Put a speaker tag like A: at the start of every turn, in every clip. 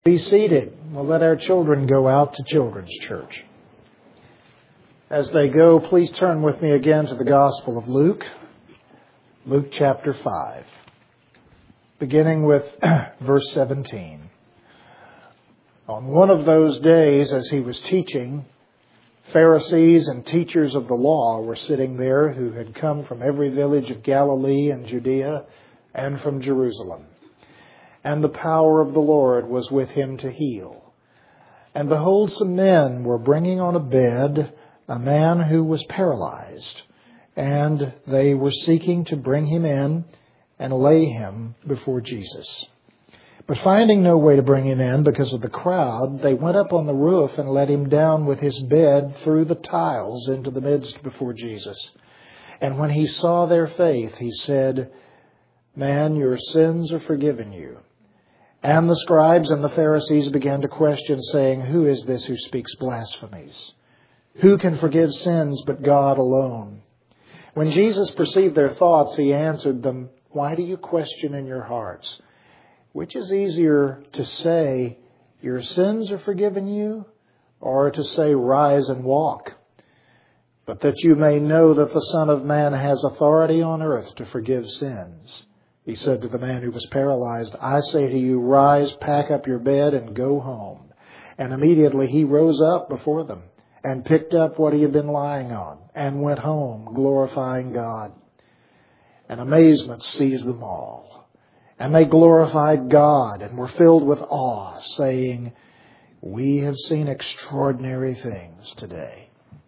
A: Be seated. We'll let our children go out to Children's Church. As they go, please turn with me again to the Gospel of Luke, Luke chapter 5, beginning with verse 17. On one of those days, as he was teaching, Pharisees and teachers of the law were sitting there who had come from every village of Galilee and Judea and from Jerusalem. And the power of the Lord was with him to heal. And behold, some men were bringing on a bed a man who was paralyzed, and they were seeking to bring him in and lay him before Jesus. But finding no way to bring him in because of the crowd, they went up on the roof and let him down with his bed through the tiles into the midst before Jesus. And when he saw their faith, he said, "Man, your sins are forgiven you." And the scribes and the Pharisees began to question, saying, "Who is this who speaks blasphemies? Who can forgive sins but God alone?" When Jesus perceived their thoughts, he answered them, "Why do you question in your hearts? Which is easier to say, 'Your sins are forgiven you,' or to say, 'Rise and walk'? But that you may know that the Son of Man has authority on earth to forgive sins." He said to the man who was paralyzed, "I say to you, rise, pack up your bed, and go home." And immediately he rose up before them and picked up what he had been lying on and went home, glorifying God. And amazement seized them all. And they glorified God and were filled with awe, saying, "We have seen extraordinary things today."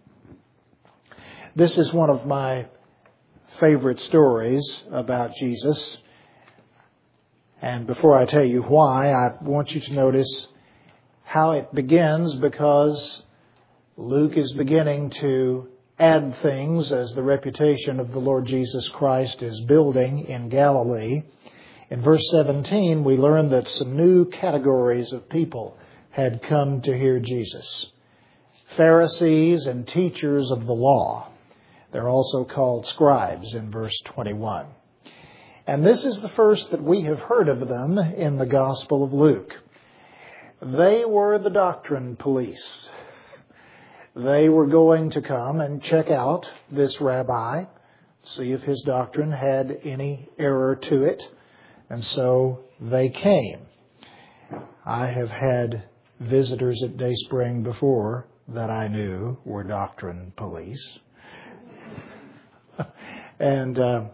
A: This is one of my favorite stories about Jesus. And before I tell you why, I want you to notice how it begins, because Luke is beginning to add things as the reputation of the Lord Jesus Christ is building in Galilee. In verse 17, we learn that some new categories of people had come to hear Jesus. Pharisees and teachers of the law. They're also called scribes in verse 21. And this is the first that we have heard of them in the Gospel of Luke. They were the doctrine police. They were going to come and check out this rabbi, see if his doctrine had any error to it. And so they came. I have had visitors at Dayspring before that I knew were doctrine police. And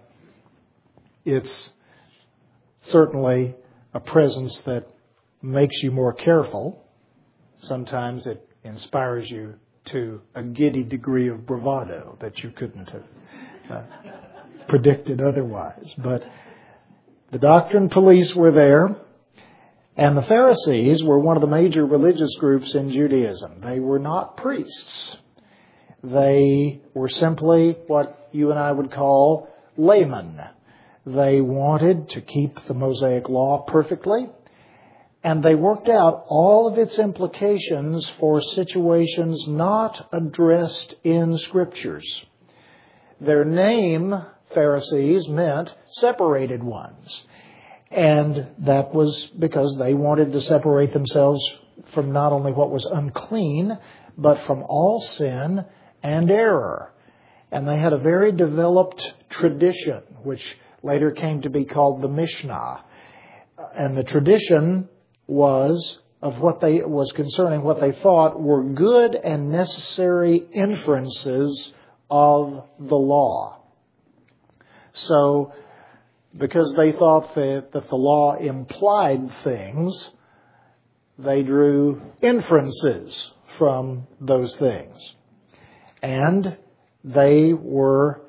A: it's certainly a presence that makes you more careful. Sometimes it inspires you to a giddy degree of bravado that you couldn't have predicted otherwise. But the doctrine police were there, and the Pharisees were one of the major religious groups in Judaism. They were not priests. They were simply what you and I would call laymen. They wanted to keep the Mosaic Law perfectly, and they worked out all of its implications for situations not addressed in Scriptures. Their name, Pharisees, meant separated ones. And that was because they wanted to separate themselves from not only what was unclean, but from all sin and error. And they had a very developed tradition, which later came to be called the Mishnah. And the tradition was concerning what they thought were good and necessary inferences of the law. So, because they thought that the law implied things, they drew inferences from those things. And they were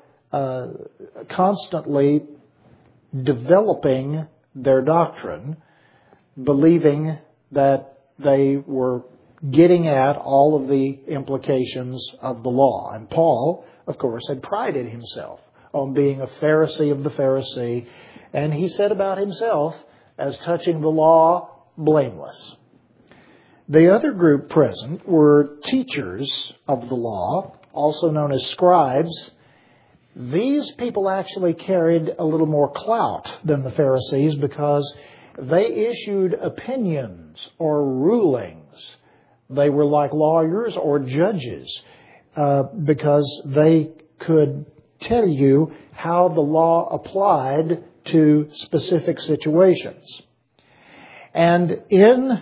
A: constantly developing their doctrine, believing that they were getting at all of the implications of the law. And Paul, of course, had prided himself on being a Pharisee of the Pharisee, and he said about himself, as touching the law, blameless. The other group present were teachers of the law, also known as scribes. These people actually carried a little more clout than the Pharisees because They issued opinions or rulings. They were like lawyers or judges because they could tell you how the law applied to specific situations. And in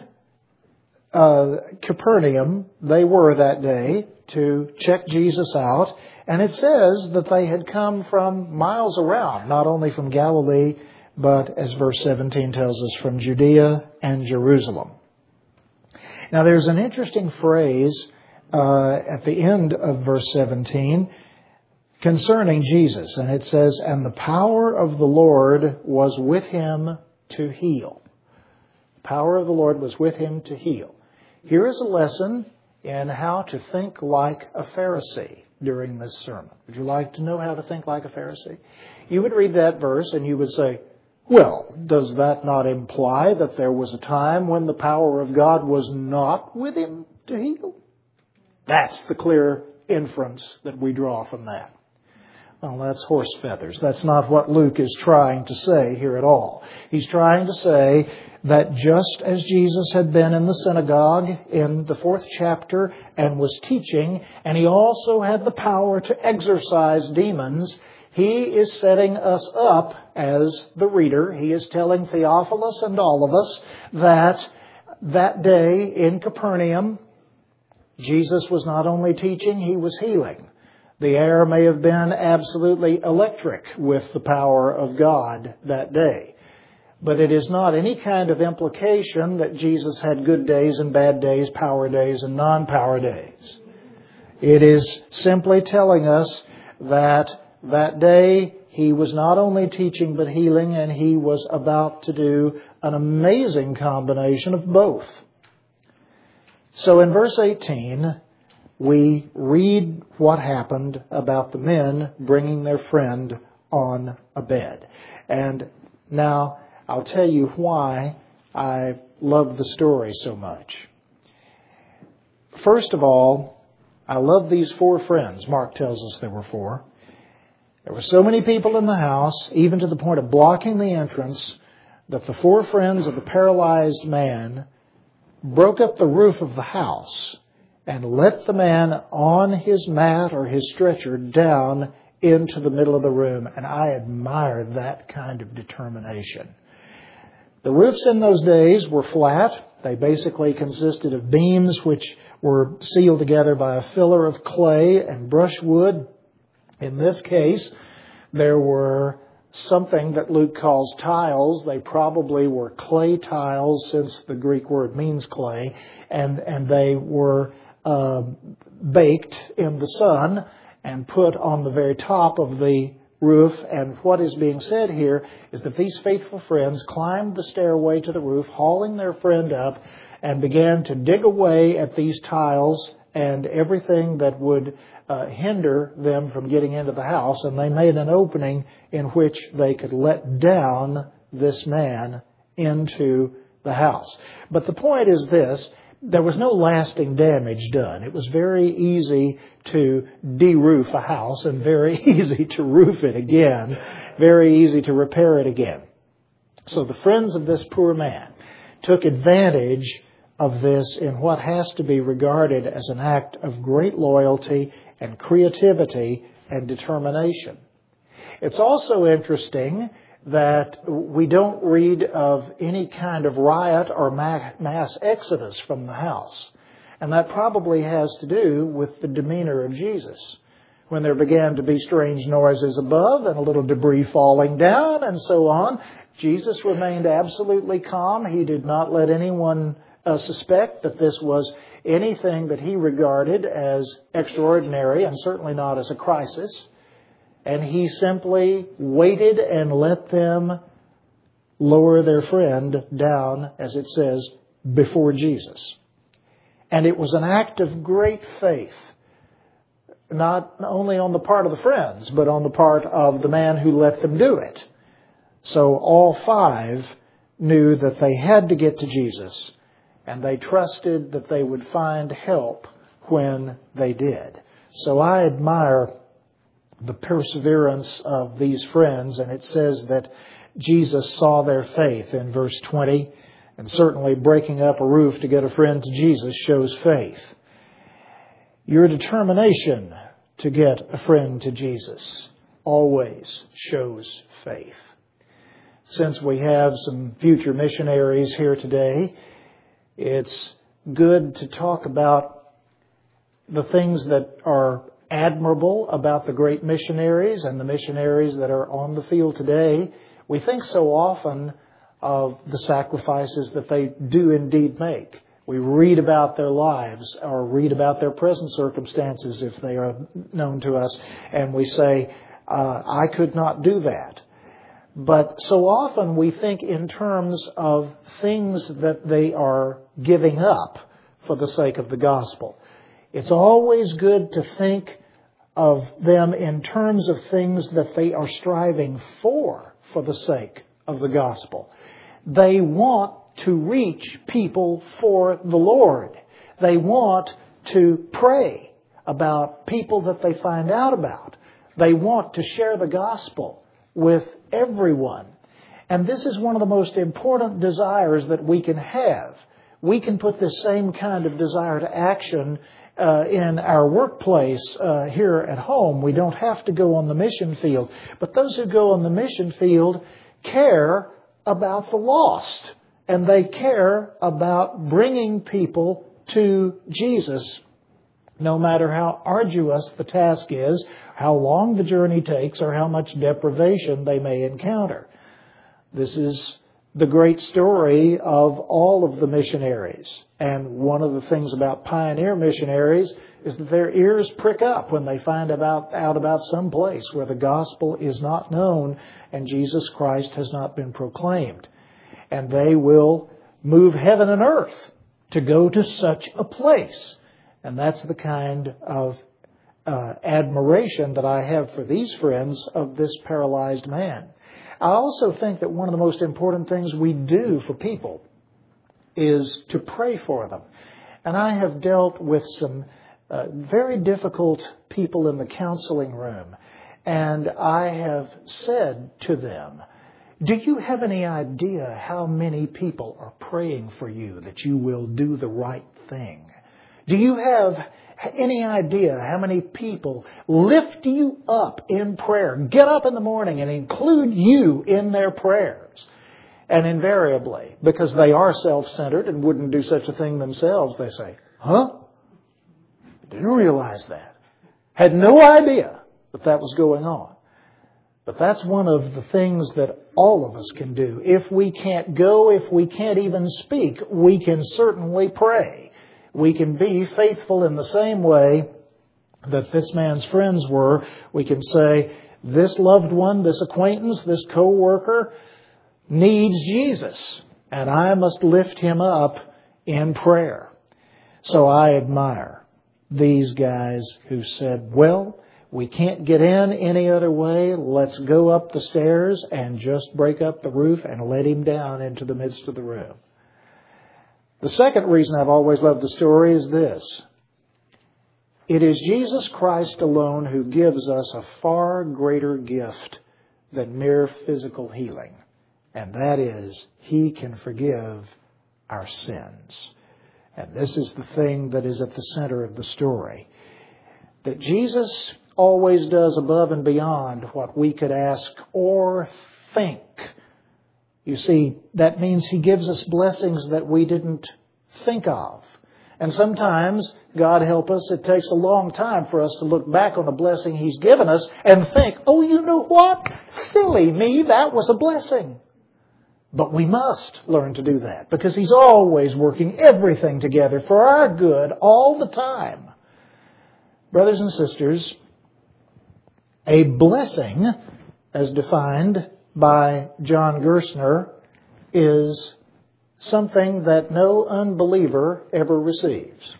A: Capernaum, they were that day to check Jesus out. And it says that they had come from miles around, not only from Galilee, but as verse 17 tells us, from Judea and Jerusalem. Now there's an interesting phrase at the end of verse 17 concerning Jesus. And it says, "And the power of the Lord was with him to heal." The power of the Lord was with him to heal. Here is a lesson in how to think like a Pharisee during this sermon. Would you like to know how to think like a Pharisee? You would read that verse and you would say, well, does that not imply that there was a time when the power of God was not with him to heal? That's the clear inference that we draw from that. Well, that's horse feathers. That's not what Luke is trying to say here at all. He's trying to say that just as Jesus had been in the synagogue in the 4th chapter and was teaching, and he also had the power to exorcise demons, he is setting us up as the reader. He is telling Theophilus and all of us that day in Capernaum, Jesus was not only teaching, he was healing. The air may have been absolutely electric with the power of God that day. But it is not any kind of implication that Jesus had good days and bad days, power days and non-power days. It is simply telling us that day he was not only teaching but healing, and he was about to do an amazing combination of both. So in verse 18, we read what happened about the men bringing their friend on a bed. And now I'll tell you why I love the story so much. First of all, I love these 4 friends. Mark tells us there were 4. There were so many people in the house, even to the point of blocking the entrance, that the 4 friends of the paralyzed man broke up the roof of the house and let the man on his mat or his stretcher down into the middle of the room. And I admire that kind of determination. The roofs in those days were flat. They basically consisted of beams which were sealed together by a filler of clay and brushwood. In this case, there were something that Luke calls tiles. They probably were clay tiles, since the Greek word means clay, and they were baked in the sun and put on the very top of the roof. And what is being said here is that these faithful friends climbed the stairway to the roof, hauling their friend up, and began to dig away at these tiles and everything that would hinder them from getting into the house. And they made an opening in which they could let down this man into the house. But the point is this: there was no lasting damage done. It was very easy to de-roof a house and very easy to roof it again, very easy to repair it again. So the friends of this poor man took advantage of this in what has to be regarded as an act of great loyalty and creativity and determination. It's also interesting that we don't read of any kind of riot or mass exodus from the house. And that probably has to do with the demeanor of Jesus. When there began to be strange noises above and a little debris falling down and so on, Jesus remained absolutely calm. He did not let anyone suspect that this was anything that he regarded as extraordinary, and certainly not as a crisis. And he simply waited and let them lower their friend down, as it says, before Jesus. And it was an act of great faith, not only on the part of the friends, but on the part of the man who let them do it. So all 5 knew that they had to get to Jesus, and they trusted that they would find help when they did. So I admire the perseverance of these friends, and it says that Jesus saw their faith in verse 20. And certainly breaking up a roof to get a friend to Jesus shows faith. Your determination to get a friend to Jesus always shows faith. Since we have some future missionaries here today, it's good to talk about the things that are admirable about the great missionaries and the missionaries that are on the field today. We think so often of the sacrifices that they do indeed make. We read about their lives or read about their present circumstances if they are known to us, and we say, I could not do that. But so often we think in terms of things that they are giving up for the sake of the gospel. It's always good to think of them in terms of things that they are striving for the sake of the gospel. They want to reach people for the Lord. They want to pray about people that they find out about. They want to share the gospel with everyone. And this is one of the most important desires that we can have. We can put this same kind of desire to action in our workplace here at home. We don't have to go on the mission field. But those who go on the mission field care about the lost. And they care about bringing people to Jesus, no matter how arduous the task is, how long the journey takes, or how much deprivation they may encounter. This is the great story of all of the missionaries. And one of the things about pioneer missionaries is that their ears prick up when they find out about some place where the gospel is not known and Jesus Christ has not been proclaimed. And they will move heaven and earth to go to such a place. And that's the kind of admiration that I have for these friends of this paralyzed man. I also think that one of the most important things we do for people is to pray for them. And I have dealt with some very difficult people in the counseling room. And I have said to them, do you have any idea how many people are praying for you that you will do the right thing? Do you have any idea how many people lift you up in prayer, get up in the morning and include you in their prayers? And invariably, because they are self-centered and wouldn't do such a thing themselves, they say, huh? Didn't realize that. Had no idea that was going on. But that's one of the things that all of us can do. If we can't go, if we can't even speak, we can certainly pray. We can be faithful in the same way that this man's friends were. We can say, this loved one, this acquaintance, this co-worker needs Jesus, and I must lift him up in prayer. So I admire these guys who said, well, we can't get in any other way. Let's go up the stairs and just break up the roof and let him down into the midst of the room. The second reason I've always loved the story is this. It is Jesus Christ alone who gives us a far greater gift than mere physical healing. And that is, He can forgive our sins. And this is the thing that is at the center of the story. That Jesus always does above and beyond what we could ask or think. You see, that means He gives us blessings that we didn't think of. And sometimes, God help us, it takes a long time for us to look back on a blessing He's given us and think, oh, you know what? Silly me, that was a blessing. But we must learn to do that because He's always working everything together for our good all the time. Brothers and sisters, a blessing, as defined by John Gerstner, is something that no unbeliever ever receives.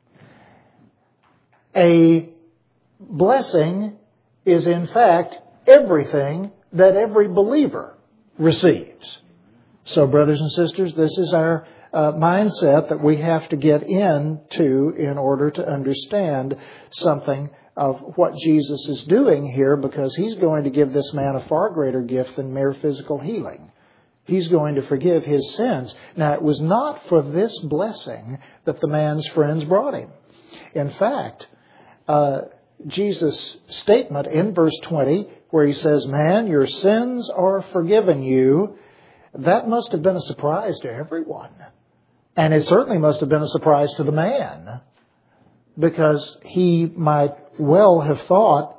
A: A blessing is, in fact, everything that every believer receives. So, brothers and sisters, this is our mindset that we have to get into in order to understand something of what Jesus is doing here, because He's going to give this man a far greater gift than mere physical healing. He's going to forgive his sins. Now, it was not for this blessing that the man's friends brought him. In fact, Jesus' statement in verse 20, where He says, "Man, your sins are forgiven you," that must have been a surprise to everyone. And it certainly must have been a surprise to the man, because he might well have thought,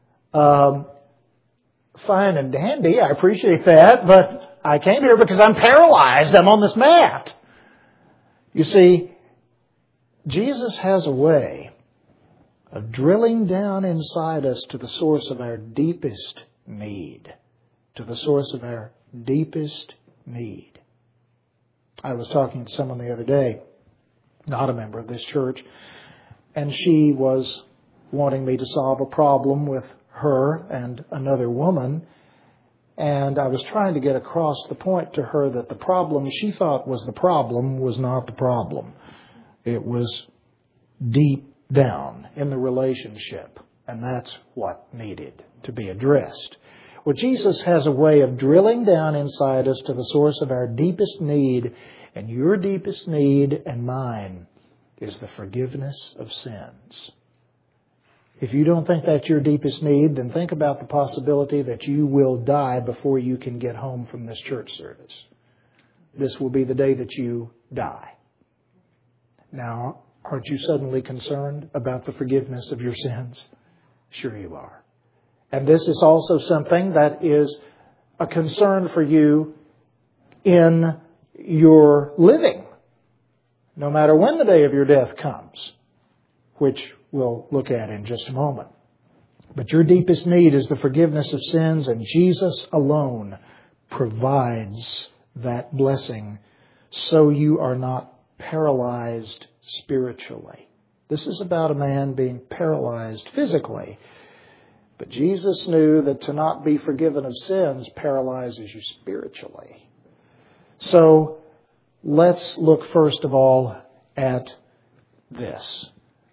A: fine and dandy, I appreciate that, but I came here because I'm paralyzed. I'm on this mat. You see, Jesus has a way of drilling down inside us to the source of our deepest need. To the source of our deepest need. I was talking to someone the other day, not a member of this church, and she was wanting me to solve a problem with her and another woman. And I was trying to get across the point to her that the problem she thought was the problem was not the problem. It was deep down in the relationship. And that's what needed to be addressed. Well, Jesus has a way of drilling down inside us to the source of our deepest need. And your deepest need and mine is the forgiveness of sins. If you don't think that's your deepest need, then think about the possibility that you will die before you can get home from this church service. This will be the day that you die. Now, aren't you suddenly concerned about the forgiveness of your sins? Sure you are. And this is also something that is a concern for you in your living, no matter when the day of your death comes, which we'll look at in just a moment. But your deepest need is the forgiveness of sins, and Jesus alone provides that blessing, so you are not paralyzed spiritually. This is about a man being paralyzed physically. But Jesus knew that to not be forgiven of sins paralyzes you spiritually. So let's look first of all at this.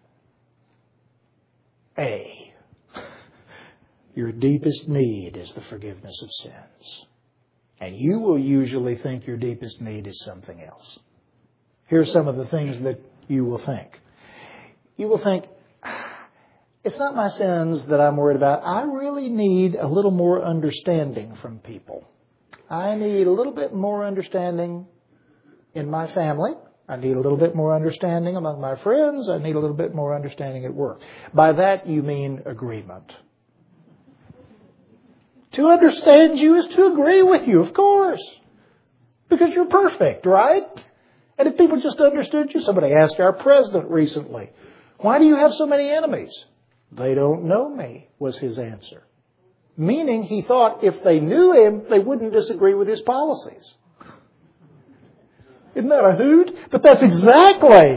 A: A, your deepest need is the forgiveness of sins. And you will usually think your deepest need is something else. Here's some of the things that you will think. You will think, it's not my sins that I'm worried about. I really need a little more understanding from people. I need a little bit more understanding in my family. I need a little bit more understanding among my friends. I need a little bit more understanding at work. By that you mean agreement. To understand you is to agree with you, of course. Because you're perfect, right? And if people just understood you, somebody asked our president recently, why do you have so many enemies? They don't know me, was his answer. Meaning he thought if they knew him, they wouldn't disagree with his policies. Isn't that a hoot? But that's exactly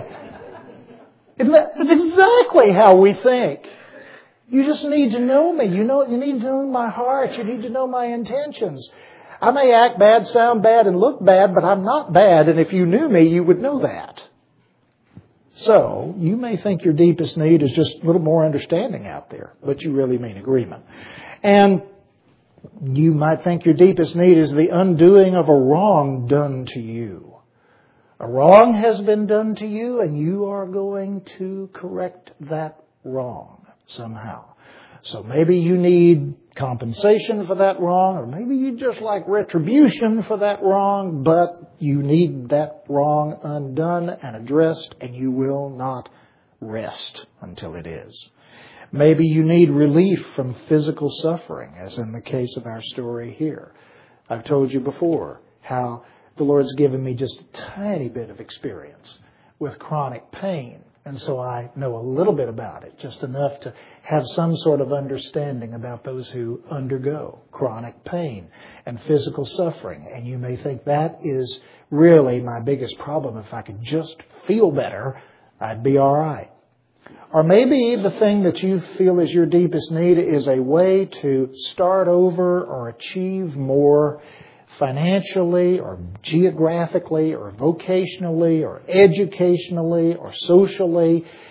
A: how we think. You just need to know me. You need to know my heart. You need to know my intentions. I may act bad, sound bad, and look bad, but I'm not bad. And if you knew me, you would know that. So, you may think your deepest need is just a little more understanding out there, but you really mean agreement. And you might think your deepest need is the undoing of a wrong done to you. A wrong has been done to you, and you are going to correct that wrong somehow. So maybe you need compensation for that wrong, or maybe you just like retribution for that wrong, but you need that wrong undone and addressed, and you will not rest until it is. Maybe you need relief from physical suffering, as in the case of our story here. I've told you before how the Lord's given me just a tiny bit of experience with chronic pain. And so I know a little bit about it, just enough to have some sort of understanding about those who undergo chronic pain and physical suffering. And you may think that is really my biggest problem. If I could just feel better, I'd be all right. Or maybe the thing that you feel is your deepest need is a way to start over or achieve more financially or geographically or vocationally or educationally or socially.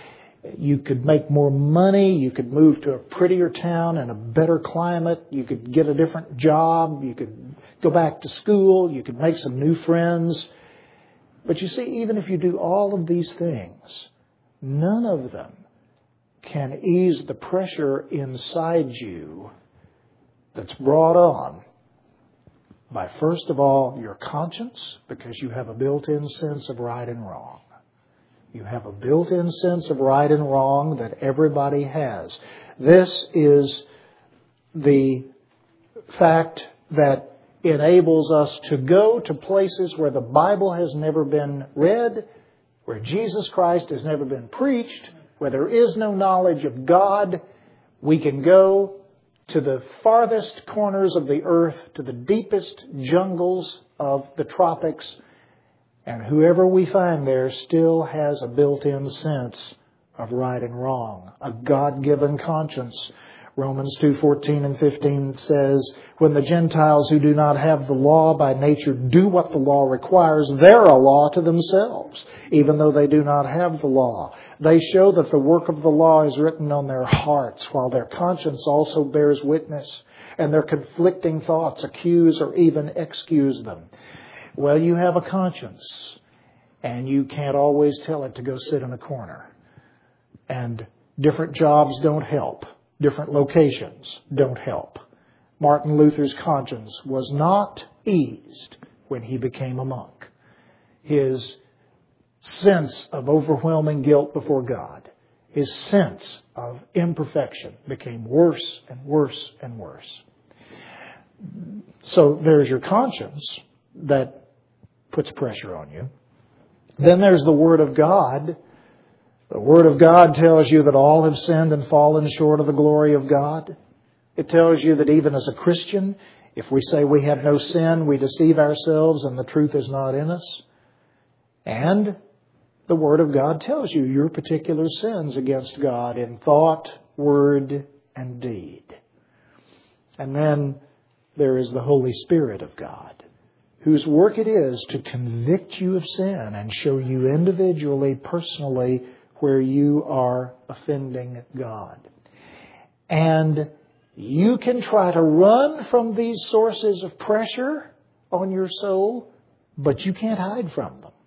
A: You could make more money. You could move to a prettier town and a better climate. You could get a different job. You could go back to school. You could make some new friends. But you see, even if you do all of these things, none of them can ease the pressure inside you that's brought on by, first of all, your conscience, because you have a built-in sense of right and wrong. You have a built-in sense of right and wrong that everybody has. This is the fact that enables us to go to places where the Bible has never been read, where Jesus Christ has never been preached, where there is no knowledge of God. We can go to the farthest corners of the earth, to the deepest jungles of the tropics, and whoever we find there still has a built-in sense of right and wrong, a God-given conscience. Romans 2:14 and 15 says, when the Gentiles who do not have the law by nature do what the law requires, they're a law to themselves, even though they do not have the law. They show that the work of the law is written on their hearts, while their conscience also bears witness, and their conflicting thoughts accuse or even excuse them. Well, you have a conscience, and you can't always tell it to go sit in a corner. And different jobs don't help. Different locations don't help. Martin Luther's conscience was not eased when he became a monk. His sense of overwhelming guilt before God, his sense of imperfection became worse and worse and worse. So there's your conscience that puts pressure on you. Then there's the Word of God. The Word of God tells you that all have sinned and fallen short of the glory of God. It tells you that even as a Christian, if we say we have no sin, we deceive ourselves and the truth is not in us. And the Word of God tells you your particular sins against God in thought, word, and deed. And then there is the Holy Spirit of God, whose work it is to convict you of sin and show you individually, personally, where you are offending God. And you can try to run from these sources of pressure on your soul, but you can't hide from them.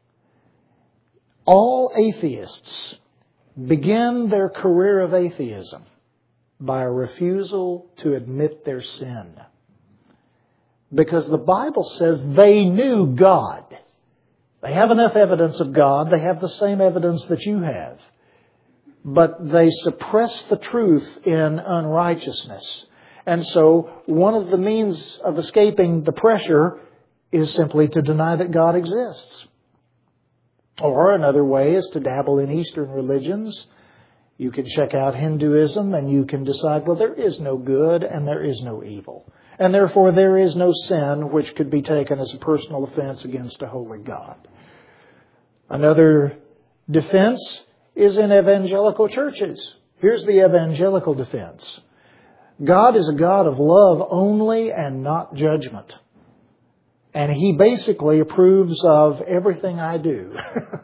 A: All atheists begin their career of atheism by a refusal to admit their sin. Because the Bible says they knew God. They have enough evidence of God. They have the same evidence that you have. But they suppress the truth in unrighteousness. And so one of the means of escaping the pressure is simply to deny that God exists. Or another way is to dabble in Eastern religions. You can check out Hinduism and you can decide, well, there is no good and there is no evil. And therefore there is no sin which could be taken as a personal offense against a holy God. Another defense is in evangelical churches. Here's the evangelical defense. God is a God of love only and not judgment. And He basically approves of everything I do.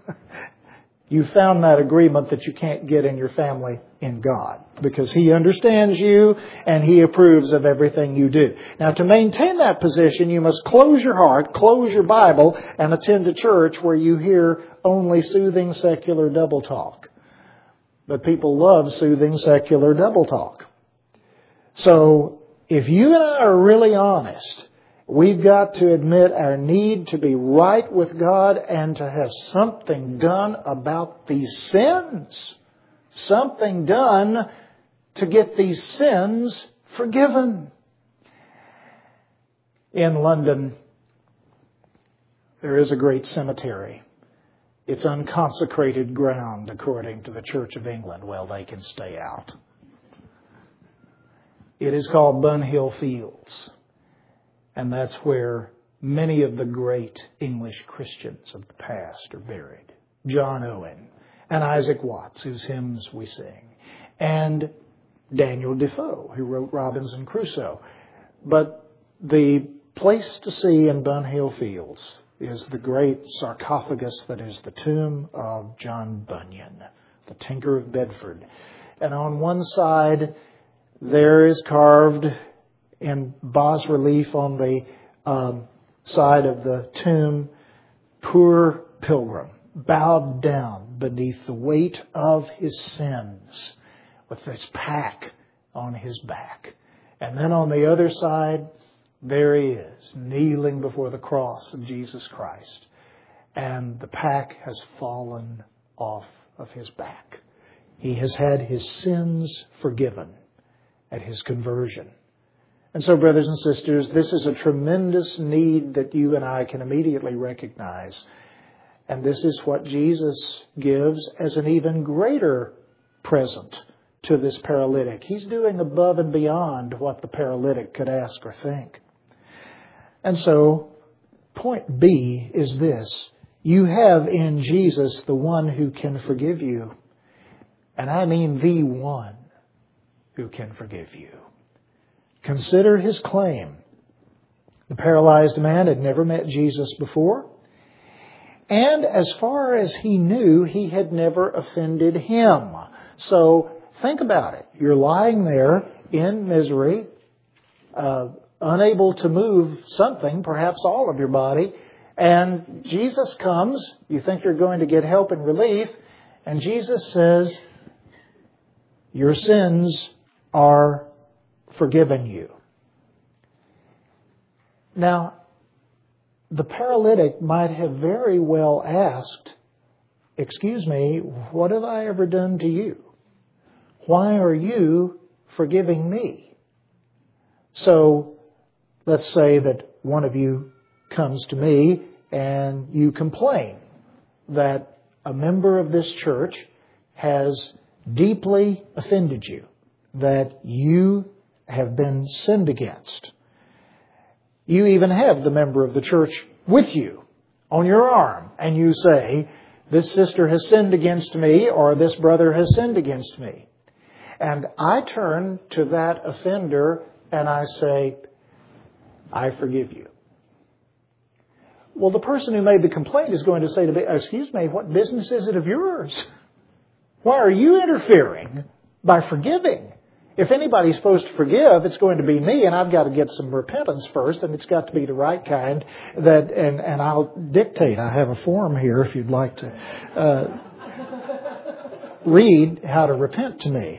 A: You found that agreement that you can't get in your family in God, because He understands you and He approves of everything you do. Now, to maintain that position, you must close your heart, close your Bible, and attend a church where you hear only soothing secular double talk. But people love soothing secular double talk. So, if you and I are really honest, we've got to admit our need to be right with God and to have something done about these sins. Something done to get these sins forgiven. In London, there is a great cemetery. It's unconsecrated ground, according to the Church of England. Well, they can stay out. It is called Bunhill Fields. And that's where many of the great English Christians of the past are buried. John Owen and Isaac Watts, whose hymns we sing. And Daniel Defoe, who wrote Robinson Crusoe. But the place to see in Bunhill Fields is the great sarcophagus that is the tomb of John Bunyan, the Tinker of Bedford. And on one side, there is carved in bas relief on the side of the tomb, poor pilgrim, bowed down beneath the weight of his sins, with this pack on his back. And then on the other side, there he is, kneeling before the cross of Jesus Christ. And the pack has fallen off of his back. He has had his sins forgiven at his conversion. And so, brothers and sisters, this is a tremendous need that you and I can immediately recognize. And this is what Jesus gives as an even greater present to this paralytic. He's doing above and beyond what the paralytic could ask or think. And so, point B is this. You have in Jesus the one who can forgive you. And I mean the one who can forgive you. Consider his claim. The paralyzed man had never met Jesus before. And as far as he knew, he had never offended him. So think about it. You're lying there in misery, unable to move something, perhaps all of your body. And Jesus comes. You think you're going to get help and relief. And Jesus says, your sins are forgiven you. Now, the paralytic might have very well asked, excuse me, what have I ever done to you? Why are you forgiving me? So, let's say that one of you comes to me and you complain that a member of this church has deeply offended you, that you have been sinned against. You even have the member of the church with you on your arm, and you say, this sister has sinned against me, or this brother has sinned against me. And I turn to that offender and I say, I forgive you. Well, the person who made the complaint is going to say to me, excuse me, what business is it of yours? Why are you interfering by forgiving? If anybody's supposed to forgive, it's going to be me, and I've got to get some repentance first, and it's got to be the right kind. And I'll dictate. I have a form here if you'd like to read how to repent to me.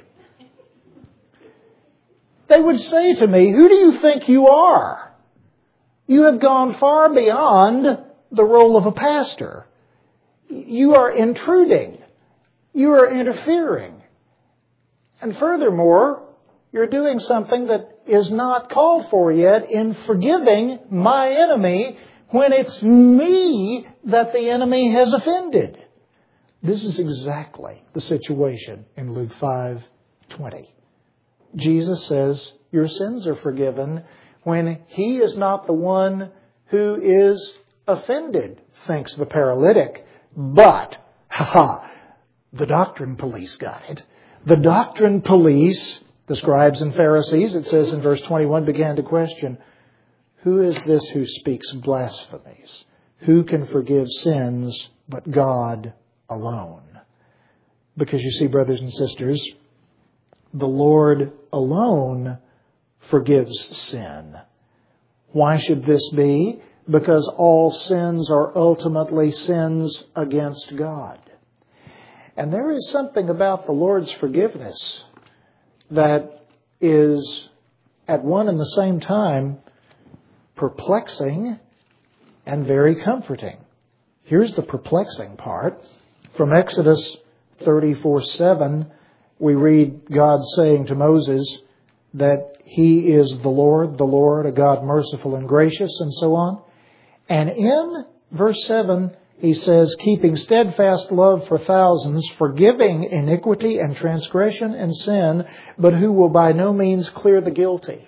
A: They would say to me, who do you think you are? You have gone far beyond the role of a pastor. You are intruding. You are interfering. And furthermore, you're doing something that is not called for yet in forgiving my enemy when it's me that the enemy has offended. This is exactly the situation in Luke 5:20. Jesus says, your sins are forgiven when he is not the one who is offended, thinks the paralytic. But, the doctrine police got it. The doctrine police, the scribes and Pharisees, it says in verse 21, began to question, who is this who speaks blasphemies? Who can forgive sins but God alone? Because you see, brothers and sisters, the Lord alone forgives sin. Why should this be? Because all sins are ultimately sins against God. And there is something about the Lord's forgiveness that is at one and the same time perplexing and very comforting. Here's the perplexing part. From Exodus 34:7, we read God saying to Moses that He is the Lord, a God merciful and gracious, and so on. And in verse 7, He says, keeping steadfast love for thousands, forgiving iniquity and transgression and sin, but who will by no means clear the guilty.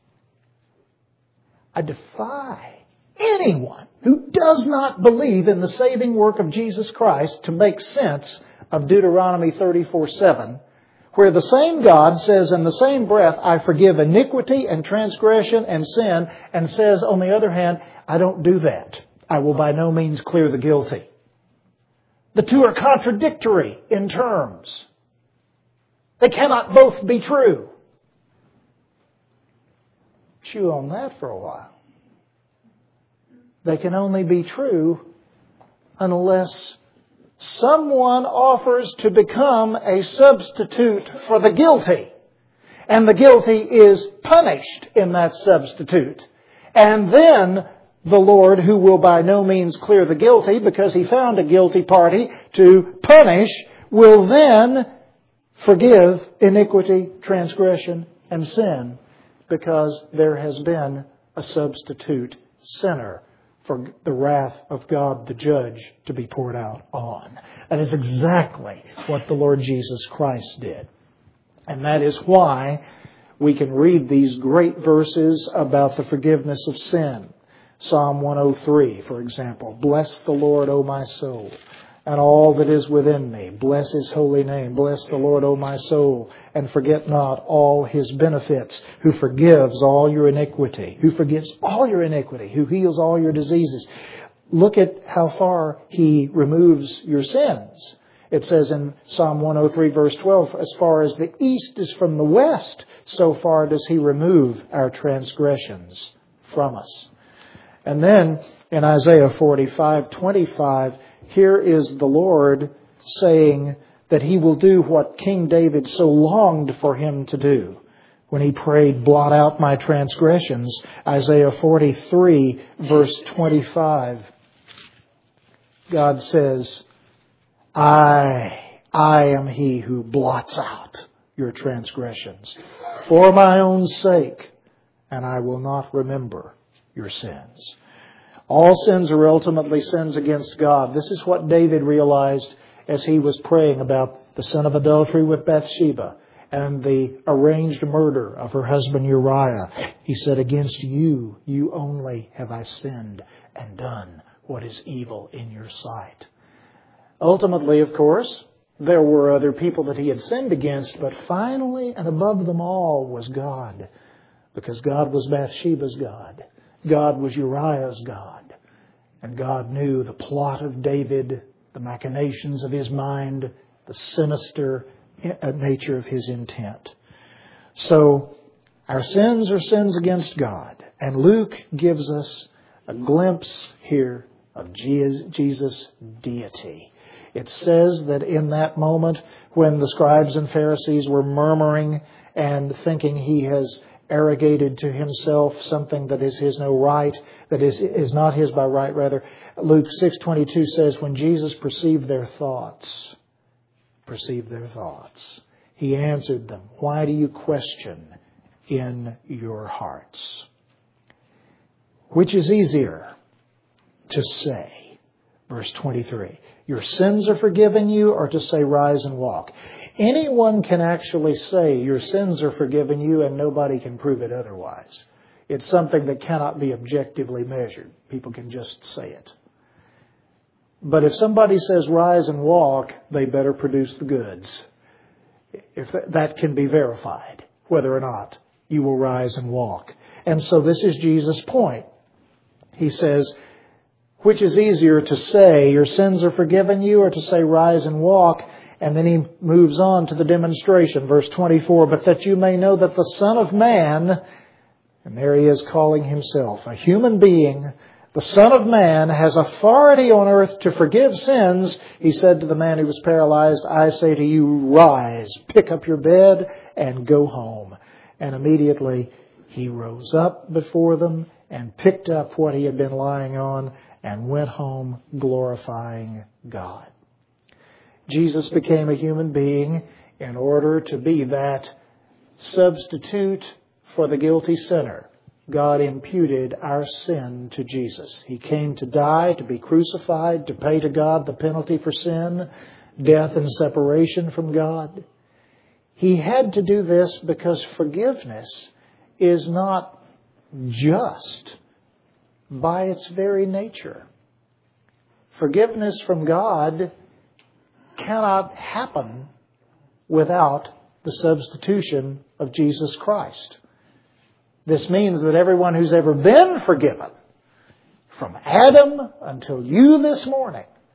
A: I defy anyone who does not believe in the saving work of Jesus Christ to make sense of Deuteronomy 34:7, where the same God says in the same breath, I forgive iniquity and transgression and sin, and says, on the other hand, I don't do that. I will by no means clear the guilty. The two are contradictory in terms. They cannot both be true. Chew on that for a while. They can only be true unless someone offers to become a substitute for the guilty. And the guilty is punished in that substitute. And then the Lord, who will by no means clear the guilty because He found a guilty party to punish, will then forgive iniquity, transgression, and sin because there has been a substitute sinner for the wrath of God the judge to be poured out on. That is exactly what the Lord Jesus Christ did. And that is why we can read these great verses about the forgiveness of sin. Psalm 103, for example. Bless the Lord, O my soul, and all that is within me. Bless His holy name. Bless the Lord, O my soul, and forget not all His benefits, who forgives all your iniquity, who forgives all your iniquity, who heals all your diseases. Look at how far He removes your sins. It says in Psalm 103, verse 12, as far as the east is from the west, so far does He remove our transgressions from us. And then in Isaiah 45:25, here is the Lord saying that He will do what King David so longed for Him to do when he prayed, blot out my transgressions. Isaiah 43, verse 25. God says, I am He who blots out your transgressions for my own sake, and I will not remember your sins. All sins are ultimately sins against God. This is what David realized as he was praying about the sin of adultery with Bathsheba and the arranged murder of her husband Uriah. He said, against you, you only have I sinned and done what is evil in your sight. Ultimately, of course, there were other people that he had sinned against, but finally and above them all was God, because God was Bathsheba's God. God was Uriah's God. And God knew the plot of David, the machinations of his mind, the sinister nature of his intent. So, our sins are sins against God. And Luke gives us a glimpse here of Jesus' deity. It says that in that moment when the scribes and Pharisees were murmuring and thinking He has arrogated to Himself something that is His no right, that is not His by right, rather, Luke 6:22 says, when Jesus perceived their thoughts, He answered them, why do you question in your hearts? Which is easier to say, verse 23, your sins are forgiven you, or to say, rise and walk? Anyone can actually say your sins are forgiven you and nobody can prove it otherwise. It's something that cannot be objectively measured. People can just say it. But if somebody says rise and walk, they better produce the goods. If that can be verified, whether or not you will rise and walk. And so this is Jesus' point. He says, which is easier to say, your sins are forgiven you, or to say, rise and walk? And then He moves on to the demonstration. Verse 24, but that you may know that the Son of Man, and there He is calling Himself a human being, the Son of Man has authority on earth to forgive sins. He said to the man who was paralyzed, I say to you, rise, pick up your bed, and go home. And immediately he rose up before them and picked up what he had been lying on and went home glorifying God. Jesus became a human being in order to be that substitute for the guilty sinner. God imputed our sin to Jesus. He came to die, to be crucified, to pay to God the penalty for sin, death and separation from God. He had to do this because forgiveness is not just by its very nature. Forgiveness from God cannot happen without the substitution of Jesus Christ. This means that everyone who's ever been forgiven, from Adam until you this morning,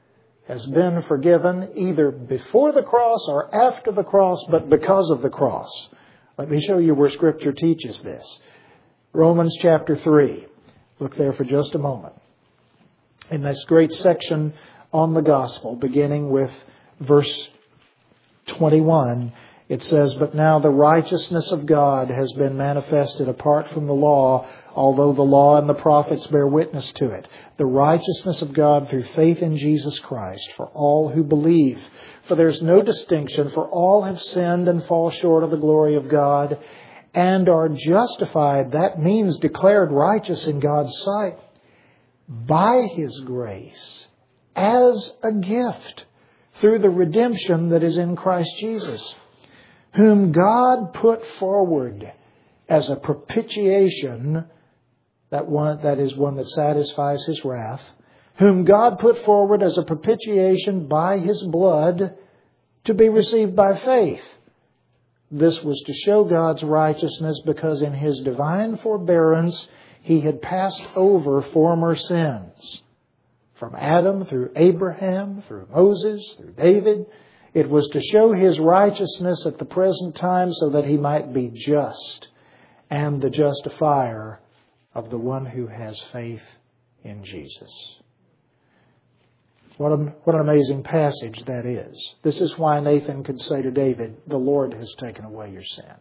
A: has been forgiven either before the cross or after the cross, but because of the cross. Let me show you where Scripture teaches this. Romans chapter 3. Look there for just a moment. In this great section on the gospel, beginning with verse 21, it says, "But now the righteousness of God has been manifested apart from the law, although the law and the prophets bear witness to it. The righteousness of God through faith in Jesus Christ for all who believe. For there is no distinction, for all have sinned and fall short of the glory of God, and are justified," that means declared righteous in God's sight, "by His grace as a gift through the redemption that is in Christ Jesus, whom God put forward as a propitiation," that is one that satisfies His wrath, "whom God put forward as a propitiation by His blood to be received by faith. This was to show God's righteousness, because in His divine forbearance He had passed over former sins. From Adam through Abraham, through Moses, through David, it was to show His righteousness at the present time, so that He might be just and the justifier of the one who has faith in Jesus." What an amazing passage that is. This is why Nathan could say to David, "The Lord has taken away your sin."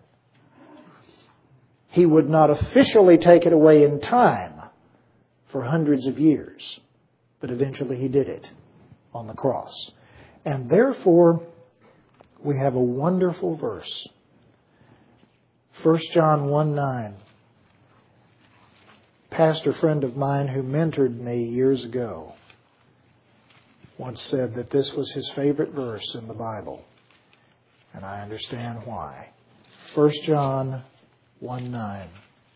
A: He would not officially take it away in time for hundreds of years, but eventually He did it on the cross. And therefore, we have a wonderful verse. 1 John 1:9. Pastor friend of mine who mentored me years ago once said that this was his favorite verse in the Bible. And I understand why. 1 John 1:9.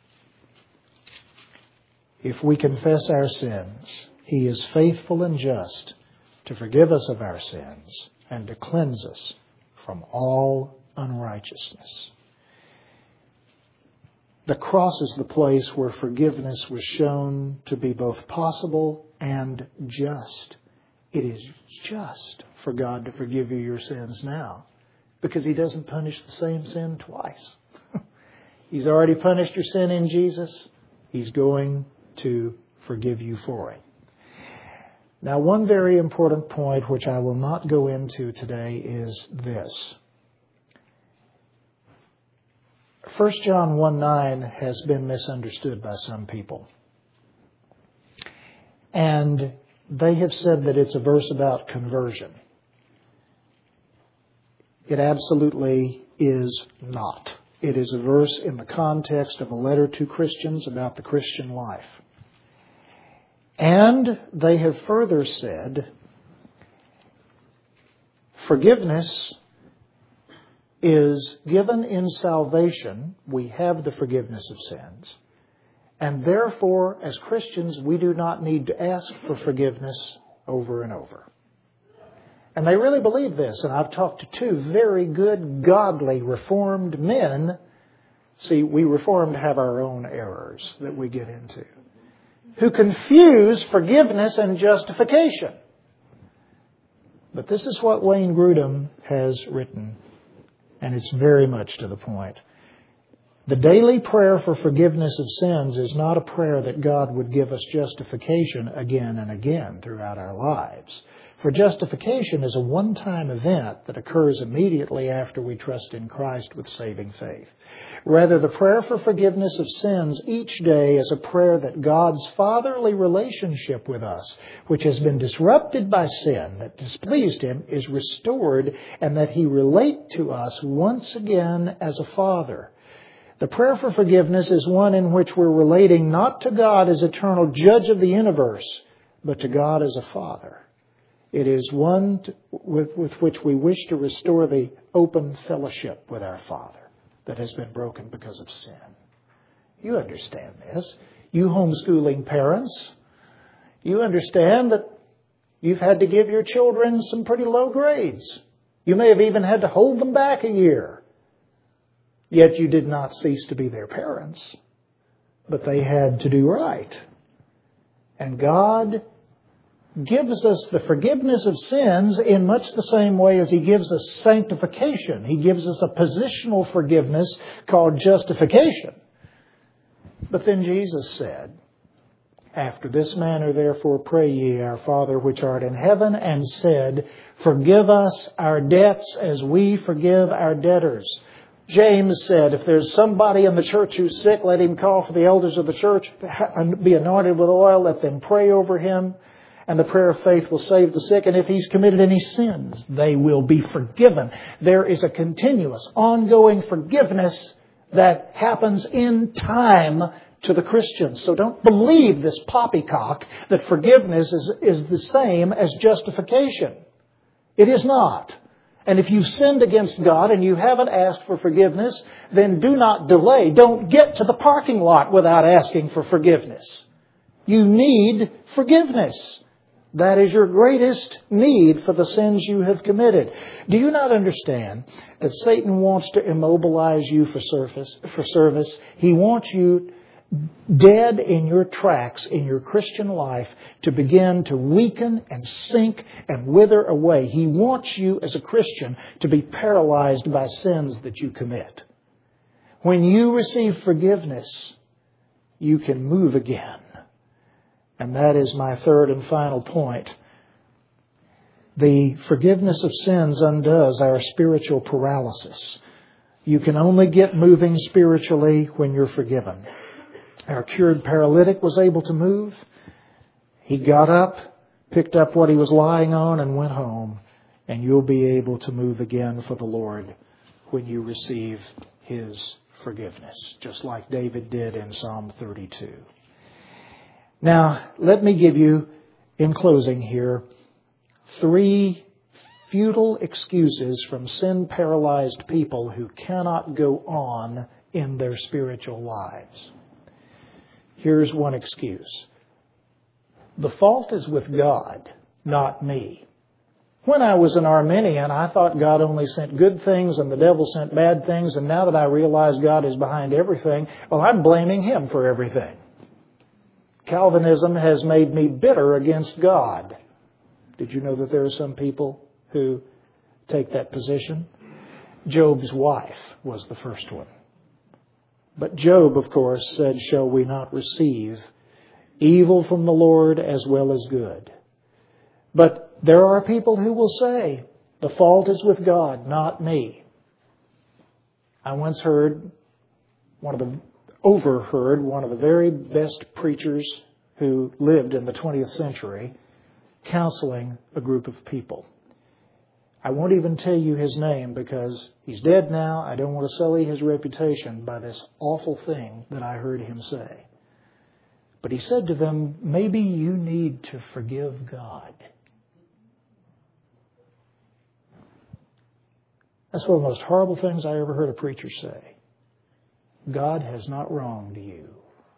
A: "If we confess our sins, He is faithful and just to forgive us of our sins and to cleanse us from all unrighteousness." The cross is the place where forgiveness was shown to be both possible and just. It is just for God to forgive you your sins now, because He doesn't punish the same sin twice. He's already punished your sin in Jesus. He's going to forgive you for it. Now, one very important point, which I will not go into today, is this. 1 John 1:9 has been misunderstood by some people. And they have said that it's a verse about conversion. It absolutely is not. It is a verse in the context of a letter to Christians about the Christian life. And they have further said forgiveness is given in salvation. We have the forgiveness of sins. And therefore, as Christians, we do not need to ask for forgiveness over and over. And they really believe this. And I've talked to two very good, godly, Reformed men. See, we Reformed have our own errors that we get into, who confuse forgiveness and justification. But this is what Wayne Grudem has written, and it's very much to the point. The daily prayer for forgiveness of sins is not a prayer that God would give us justification again and again throughout our lives. For justification is a one-time event that occurs immediately after we trust in Christ with saving faith. Rather, the prayer for forgiveness of sins each day is a prayer that God's fatherly relationship with us, which has been disrupted by sin that displeased Him, is restored, and that He relate to us once again as a father. The prayer for forgiveness is one in which we're relating not to God as eternal judge of the universe, but to God as a father. It is one with which we wish to restore the open fellowship with our Father that has been broken because of sin. You understand this. You homeschooling parents, you understand that you've had to give your children some pretty low grades. You may have even had to hold them back a year. Yet you did not cease to be their parents, but they had to do right. And God gives us the forgiveness of sins in much the same way as He gives us sanctification. He gives us a positional forgiveness called justification. But then Jesus said, "After this manner therefore pray ye, Our Father which art in heaven," and said, "Forgive us our debts as we forgive our debtors." James said, if there's somebody in the church who's sick, let him call for the elders of the church, be anointed with oil, let them pray over him, and the prayer of faith will save the sick. And if he's committed any sins, they will be forgiven. There is a continuous, ongoing forgiveness that happens in time to the Christians. So don't believe this poppycock that forgiveness is the same as justification. It is not. And if you've sinned against God and you haven't asked for forgiveness, then do not delay. Don't get to the parking lot without asking for forgiveness. You need forgiveness. That is your greatest need for the sins you have committed. Do you not understand that Satan wants to immobilize you for service? He wants you dead in your tracks in your Christian life to begin to weaken and sink and wither away. He wants you as a Christian to be paralyzed by sins that you commit. When you receive forgiveness, you can move again. And that is my third and final point. The forgiveness of sins undoes our spiritual paralysis. You can only get moving spiritually when you're forgiven. Our cured paralytic was able to move. He got up, picked up what he was lying on, and went home. And you'll be able to move again for the Lord when you receive His forgiveness, just like David did in Psalm 32. Now, let me give you, in closing here, 3 futile excuses from sin-paralyzed people who cannot go on in their spiritual lives. Here's one excuse. The fault is with God, not me. When I was an Arminian, I thought God only sent good things and the devil sent bad things. And now that I realize God is behind everything, well, I'm blaming Him for everything. Calvinism has made me bitter against God. Did you know that there are some people who take that position? Job's wife was the first one. But Job, of course, said, "Shall we not receive evil from the Lord as well as good?" But there are people who will say, the fault is with God, not me. I once overheard one of the very best preachers who lived in the 20th century counseling a group of people. I won't even tell you his name because he's dead now. I don't want to sully his reputation by this awful thing that I heard him say. But he said to them, maybe you need to forgive God. That's one of the most horrible things I ever heard a preacher say. God has not wronged you.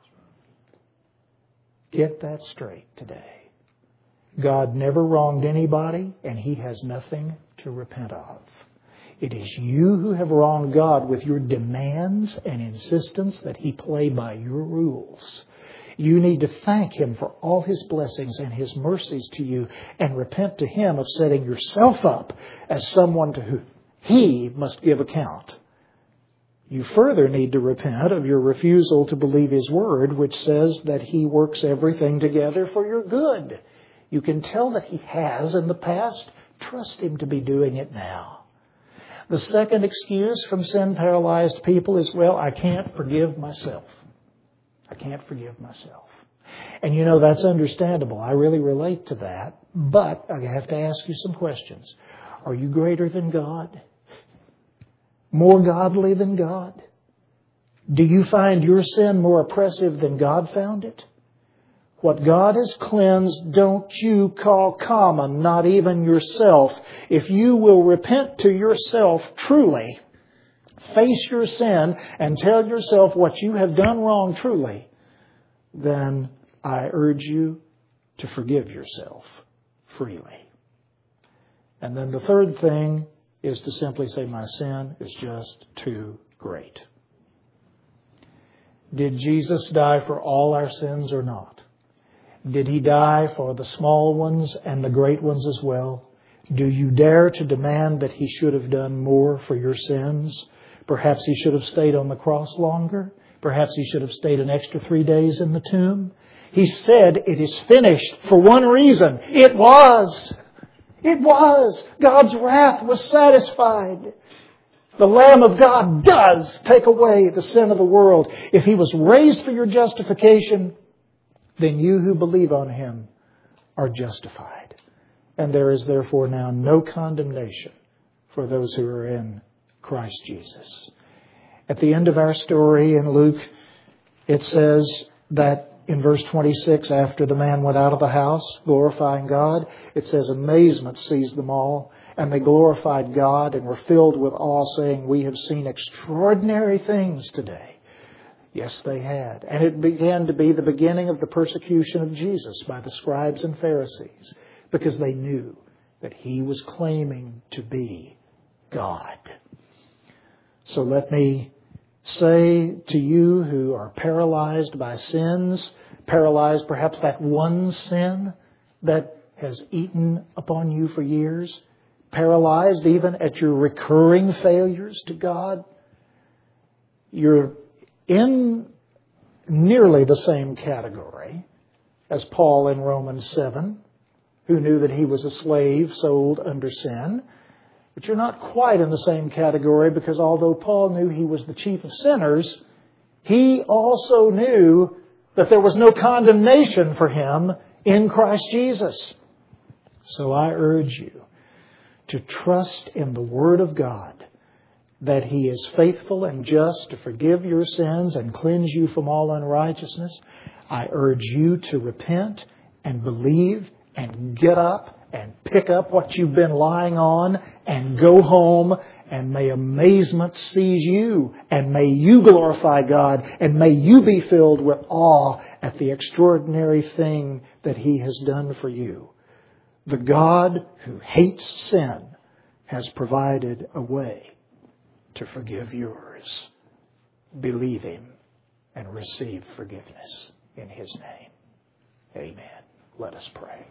A: Get that straight today. God never wronged anybody, and He has nothing to repent of. It is you who have wronged God with your demands and insistence that He play by your rules. You need to thank Him for all His blessings and His mercies to you and repent to Him of setting yourself up as someone to whom He must give account. You further need to repent of your refusal to believe His Word, which says that He works everything together for your good. You can tell that He has in the past. Trust Him to be doing it now. The second excuse from sin-paralyzed people is, well, I can't forgive myself. I can't forgive myself. And you know, that's understandable. I really relate to that. But I have to ask you some questions. Are you greater than God? More godly than God? Do you find your sin more oppressive than God found it? What God has cleansed, don't you call common, not even yourself. If you will repent to yourself truly, face your sin, and tell yourself what you have done wrong truly, then I urge you to forgive yourself freely. And then the third thing is to simply say, my sin is just too great. Did Jesus die for all our sins or not? Did He die for the small ones and the great ones as well? Do you dare to demand that He should have done more for your sins? Perhaps He should have stayed on the cross longer. Perhaps He should have stayed an extra 3 days in the tomb. He said, "It is finished," for one reason. It was. It was. God's wrath was satisfied. The Lamb of God does take away the sin of the world. If He was raised for your justification, then you who believe on Him are justified. And there is therefore now no condemnation for those who are in Christ Jesus. At the end of our story in Luke, it says that in verse 26, after the man went out of the house, glorifying God, it says amazement seized them all, and they glorified God and were filled with awe, saying, "We have seen extraordinary things today." Yes, they had. And it began to be the beginning of the persecution of Jesus by the scribes and Pharisees, because they knew that He was claiming to be God. So let me say to you who are paralyzed by sins, paralyzed perhaps that one sin that has eaten upon you for years, paralyzed even at your recurring failures to God, you're in nearly the same category as Paul in Romans 7, who knew that he was a slave sold under sin. But you're not quite in the same category, because although Paul knew he was the chief of sinners, he also knew that there was no condemnation for him in Christ Jesus. So I urge you to trust in the Word of God, that He is faithful and just to forgive your sins and cleanse you from all unrighteousness. I urge you to repent and believe and get up and pick up what you've been lying on and go home, and may amazement seize you, and may you glorify God, and may you be filled with awe at the extraordinary thing that He has done for you. The God who hates sin has provided a way to forgive yours. Believe Him and receive forgiveness in His name. Amen. Let us pray.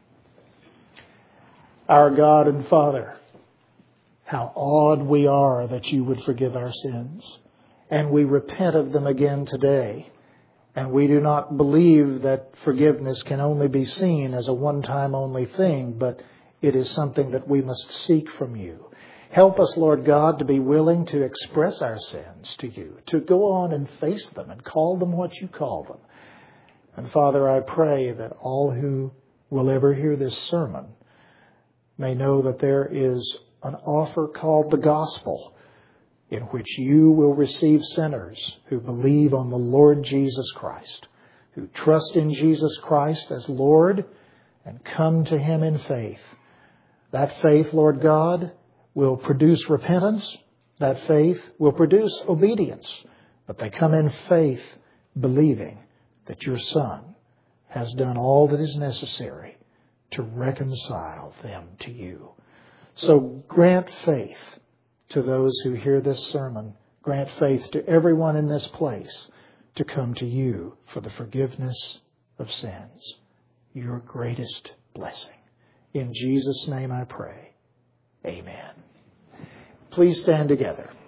A: Our God and Father, how awed we are that You would forgive our sins. And we repent of them again today. And we do not believe that forgiveness can only be seen as a one-time only thing, but it is something that we must seek from You. Help us, Lord God, to be willing to express our sins to You, to go on and face them and call them what You call them. And Father, I pray that all who will ever hear this sermon may know that there is an offer called the gospel, in which You will receive sinners who believe on the Lord Jesus Christ, who trust in Jesus Christ as Lord and come to Him in faith. That faith, Lord God, will produce repentance. That faith will produce obedience. But they come in faith, believing that Your Son has done all that is necessary to reconcile them to You. So grant faith to those who hear this sermon. Grant faith to everyone in this place to come to You for the forgiveness of sins. Your greatest blessing. In Jesus' name I pray. Amen. Please stand together.